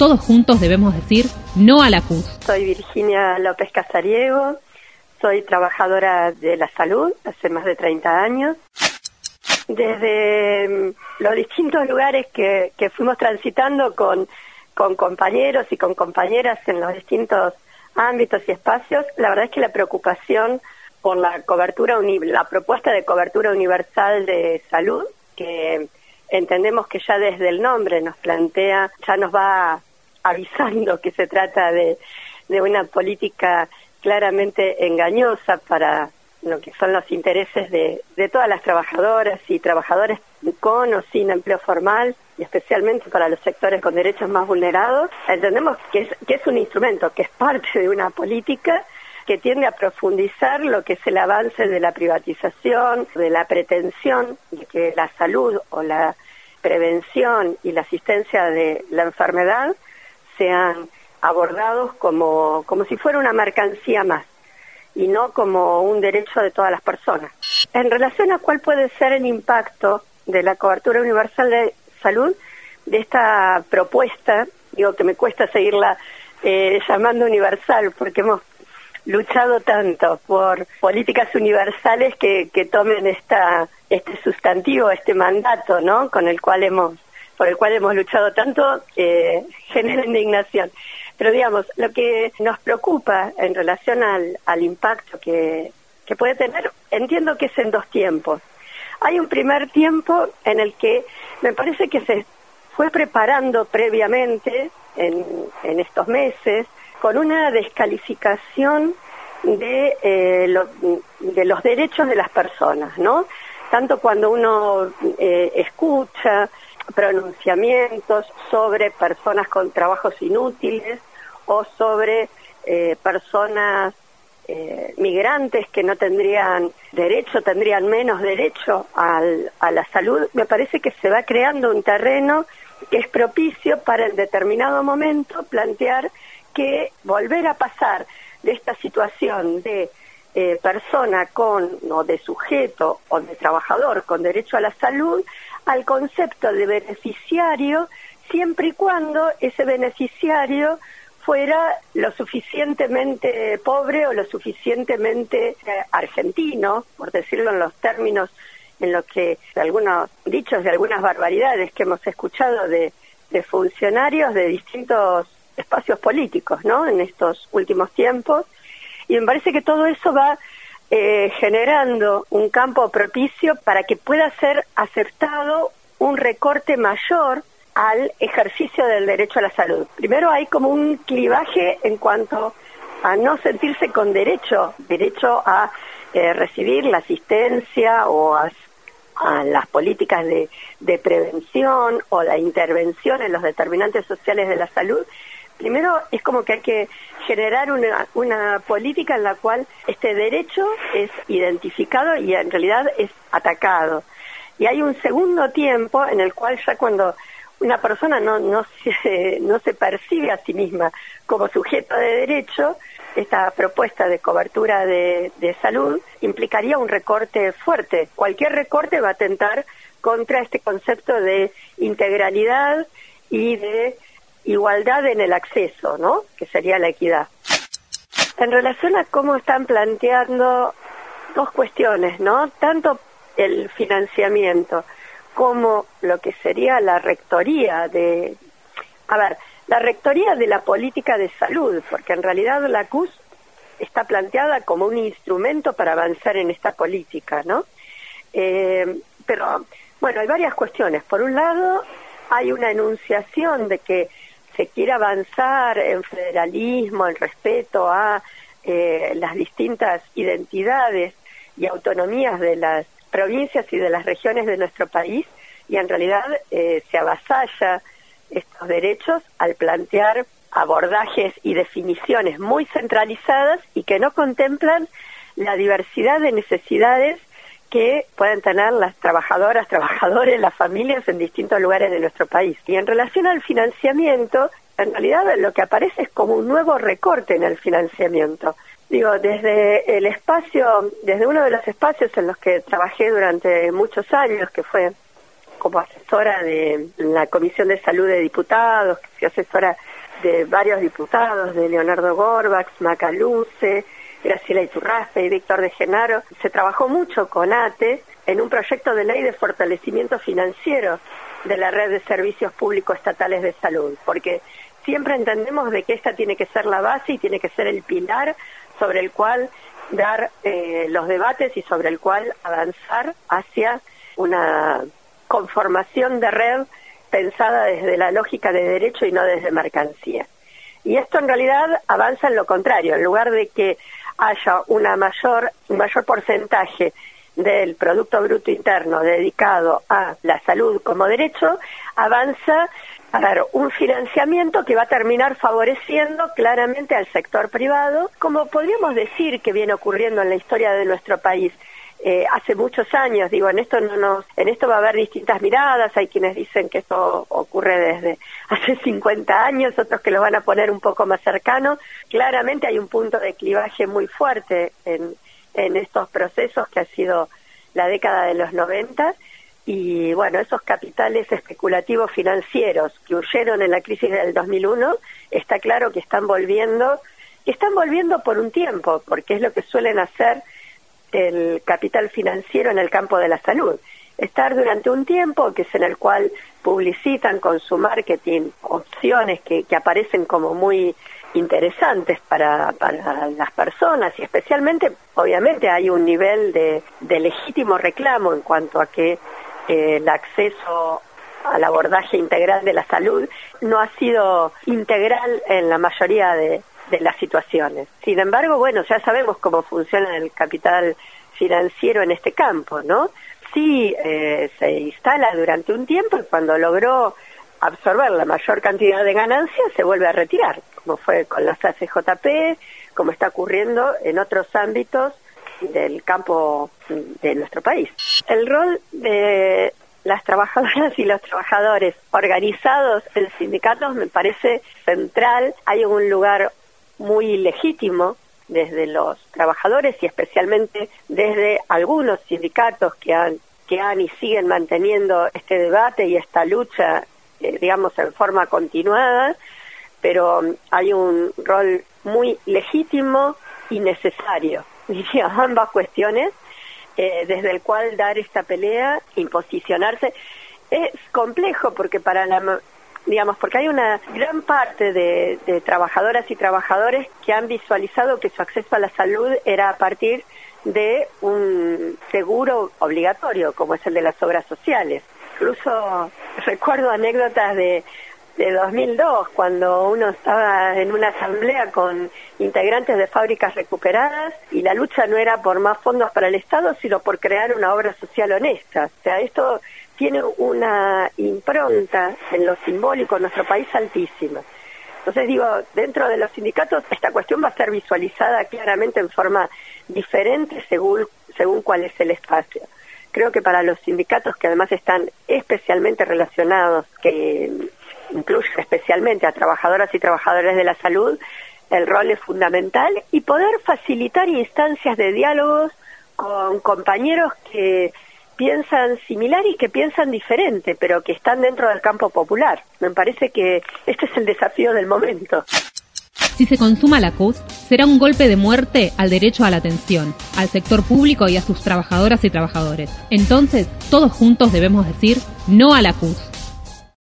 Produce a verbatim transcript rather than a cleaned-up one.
todos juntos debemos decir no a la C U S. Soy Virginia López Casariego, soy trabajadora de la salud hace más de treinta años. Desde los distintos lugares que, que fuimos transitando con, con compañeros y con compañeras en los distintos ámbitos y espacios, la verdad es que la preocupación por la cobertura, uni- la propuesta de cobertura universal de salud, que entendemos que ya desde el nombre nos plantea, ya nos va avisando que se trata de, de una política claramente engañosa para lo que son los intereses de, de todas las trabajadoras y trabajadores con o sin empleo formal, y especialmente para los sectores con derechos más vulnerados. Entendemos que es, que es un instrumento, que es parte de una política que tiende a profundizar lo que es el avance de la privatización, de la pretensión de que la salud o la prevención y la asistencia de la enfermedad sean abordados como, como si fuera una mercancía más y no como un derecho de todas las personas. En relación a cuál puede ser el impacto de la cobertura universal de salud, de esta propuesta, digo que me cuesta seguirla eh, llamando universal, porque hemos luchado tanto por políticas universales que, que tomen esta este sustantivo, este mandato, ¿no?, con el cual hemos, por el cual hemos luchado tanto, eh, genera indignación. Pero digamos, lo que nos preocupa en relación al, al impacto que, que puede tener, entiendo que es en dos tiempos. Hay un primer tiempo en el que me parece que se fue preparando previamente en, en estos meses con una descalificación de, eh, lo, de los derechos de las personas, ¿no? Tanto cuando uno eh, escucha pronunciamientos sobre personas con trabajos inútiles o sobre eh, personas eh, migrantes que no tendrían derecho, tendrían menos derecho al, a la salud, me parece que se va creando un terreno que es propicio para en determinado momento plantear que volver a pasar de esta situación de eh, persona con, o de sujeto o de trabajador con derecho a la salud, al concepto de beneficiario, siempre y cuando ese beneficiario fuera lo suficientemente pobre o lo suficientemente eh, argentino, por decirlo en los términos en los que de algunos dichos, de algunas barbaridades que hemos escuchado de, de funcionarios de distintos espacios políticos, ¿no?, en estos últimos tiempos, y me parece que todo eso va eh, generando un campo propicio para que pueda ser aceptado un recorte mayor al ejercicio del derecho a la salud. Primero hay como un clivaje en cuanto a no sentirse con derecho, derecho a eh, recibir la asistencia o a, a las políticas de, de prevención o la intervención en los determinantes sociales de la salud. Primero es como que hay que generar una, una política en la cual este derecho es identificado y en realidad es atacado. Y hay un segundo tiempo en el cual ya cuando una persona no, no, se, no se percibe a sí misma como sujeto de derecho, esta propuesta de cobertura de, de salud implicaría un recorte fuerte. Cualquier recorte va a atentar contra este concepto de integralidad y de igualdad en el acceso, ¿no?, que sería la equidad. En relación a cómo están planteando dos cuestiones, ¿no?, tanto el financiamiento como lo que sería la rectoría de, a ver, la rectoría de la política de salud, porque en realidad la C U S está planteada como un instrumento para avanzar en esta política, ¿no? Eh, pero, bueno, hay varias cuestiones. Por un lado, hay una enunciación de que se quiere avanzar en federalismo, en respeto a eh, las distintas identidades y autonomías de las provincias y de las regiones de nuestro país, y en realidad eh, se avasalla estos derechos al plantear abordajes y definiciones muy centralizadas y que no contemplan la diversidad de necesidades que pueden tener las trabajadoras, trabajadores, las familias en distintos lugares de nuestro país. Y en relación al financiamiento, en realidad lo que aparece es como un nuevo recorte en el financiamiento. Digo, desde el espacio, desde uno de los espacios en los que trabajé durante muchos años, que fue como asesora de la Comisión de Salud de Diputados, que fui asesora de varios diputados, de Leonardo Gorbax, Macaluce, Graciela Iturraspe y Víctor de Genaro. Se trabajó mucho con ATE en un proyecto de ley de fortalecimiento financiero de la red de servicios públicos estatales de salud, porque siempre entendemos de que esta tiene que ser la base y tiene que ser el pilar sobre el cual dar eh, los debates y sobre el cual avanzar hacia una conformación de red pensada desde la lógica de derecho y no desde mercancía. Y esto en realidad avanza en lo contrario, en lugar de que haya una mayor, un mayor porcentaje del Producto Bruto Interno dedicado a la salud como derecho, avanza a dar un financiamiento que va a terminar favoreciendo claramente al sector privado, como podríamos decir que viene ocurriendo en la historia de nuestro país. Eh, hace muchos años, digo, en esto no nos, en esto va a haber distintas miradas, hay quienes dicen que esto ocurre desde hace cincuenta años, otros que lo van a poner un poco más cercano. Claramente hay un punto de clivaje muy fuerte en, en estos procesos que ha sido la década de los noventa, y bueno, esos capitales especulativos financieros que huyeron en la crisis del dos mil uno, está claro que están volviendo, que están volviendo por un tiempo, porque es lo que suelen hacer el capital financiero en el campo de la salud. Estar durante un tiempo, que es en el cual publicitan con su marketing opciones que, que aparecen como muy interesantes para, para las personas, y especialmente, obviamente, hay un nivel de, de legítimo reclamo en cuanto a que eh, el acceso al abordaje integral de la salud no ha sido integral en la mayoría de de las situaciones. Sin embargo, bueno, ya sabemos cómo funciona el capital financiero en este campo, ¿no? Sí, eh, se instala durante un tiempo y cuando logró absorber la mayor cantidad de ganancias se vuelve a retirar, como fue con las A C J P, como está ocurriendo en otros ámbitos del campo de nuestro país. El rol de las trabajadoras y los trabajadores organizados en sindicatos me parece central. Hay un lugar muy legítimo desde los trabajadores y especialmente desde algunos sindicatos que han que han y siguen manteniendo este debate y esta lucha, eh, digamos, en forma continuada, pero um, hay un rol muy legítimo y necesario, diría, ambas cuestiones, eh, desde el cual dar esta pelea y posicionarse. Es complejo porque para la digamos, porque hay una gran parte de, de trabajadoras y trabajadores que han visualizado que su acceso a la salud era a partir de un seguro obligatorio, como es el de las obras sociales. Incluso recuerdo anécdotas de, de dos mil dos, cuando uno estaba en una asamblea con integrantes de fábricas recuperadas y la lucha no era por más fondos para el Estado, sino por crear una obra social honesta. O sea, esto tiene una impronta en lo simbólico en nuestro país altísima. Entonces digo, dentro de los sindicatos esta cuestión va a ser visualizada claramente en forma diferente según, según cuál es el espacio. Creo que para los sindicatos que además están especialmente relacionados, que incluyen especialmente a trabajadoras y trabajadores de la salud, el rol es fundamental y poder facilitar instancias de diálogos con compañeros que piensan similar y que piensan diferente, pero que están dentro del campo popular. Me parece que este es el desafío del momento. Si se consuma la C U S, será un golpe de muerte al derecho a la atención, al sector público y a sus trabajadoras y trabajadores. Entonces, todos juntos debemos decir no a la C U S.